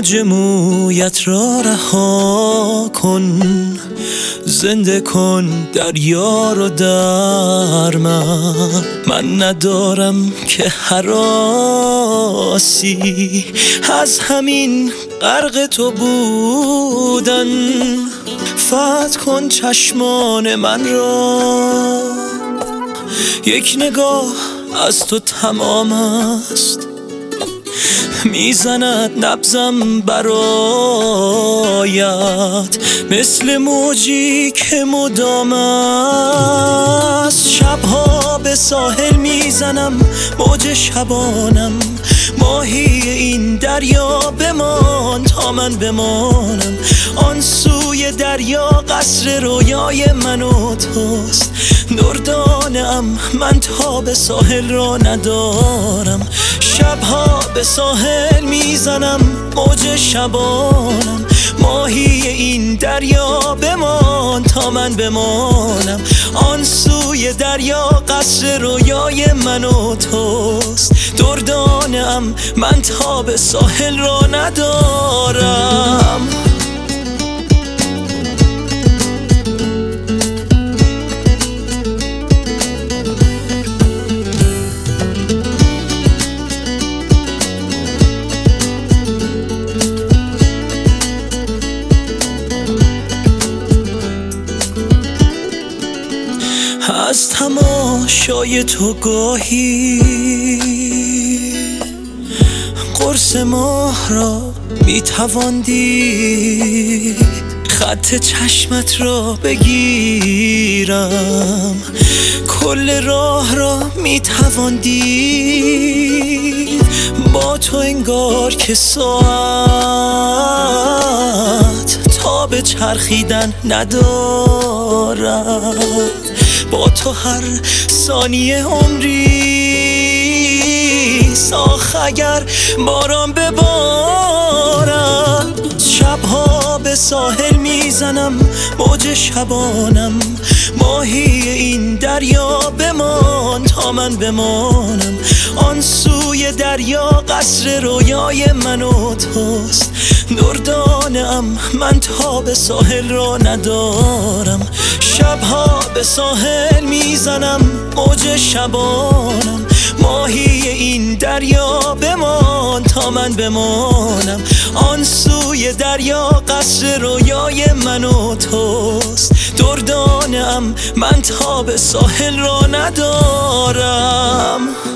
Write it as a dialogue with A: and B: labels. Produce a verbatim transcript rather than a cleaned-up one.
A: موج مویت را رها کن، زنده کن دریا رو در من. من ندارم که هراسی از همین غرق تو بودن. فتح کن چشمان من را، یک نگاه از تو تمام است. میزند نبضم برایت مثل موجی که مدام است. شبها به ساحل میزنم موج شبانم، ماهی این دریا بمان تا من بمانم. آن سوی دریا قصر رویای من و توست. دردانم من تا به ساحل را ندارم. شبها به ساحل میزنم موج شبانم، ماهی این دریا بمان تا من بمانم. آن سوی دریا قصر رویای من و توست. دردانم من تا به ساحل را ندارم. از تماشای تو گاهی قرص ماه را میتوان دید. خط چشمت را بگیرم کل راه را میتوان دید. با تو انگار که ساعت تا به چرخیدن ندارد. با تو هر ثانیه عمری ساخت اگر باران ببارد. شبها به ساحل میزنم موج شبانم، ماهی این دریا بمان تا من بمانم. آن سوی دریا قصر رویای من و توست. دردانم من تا به ساحل را ندارم. شبها به ساحل میزنم موج شبانم، ماهی این دریا بمان تا من بمانم. آن سوی دریا قصر رویای من و توست. دردانم من تا به ساحل را ندارم.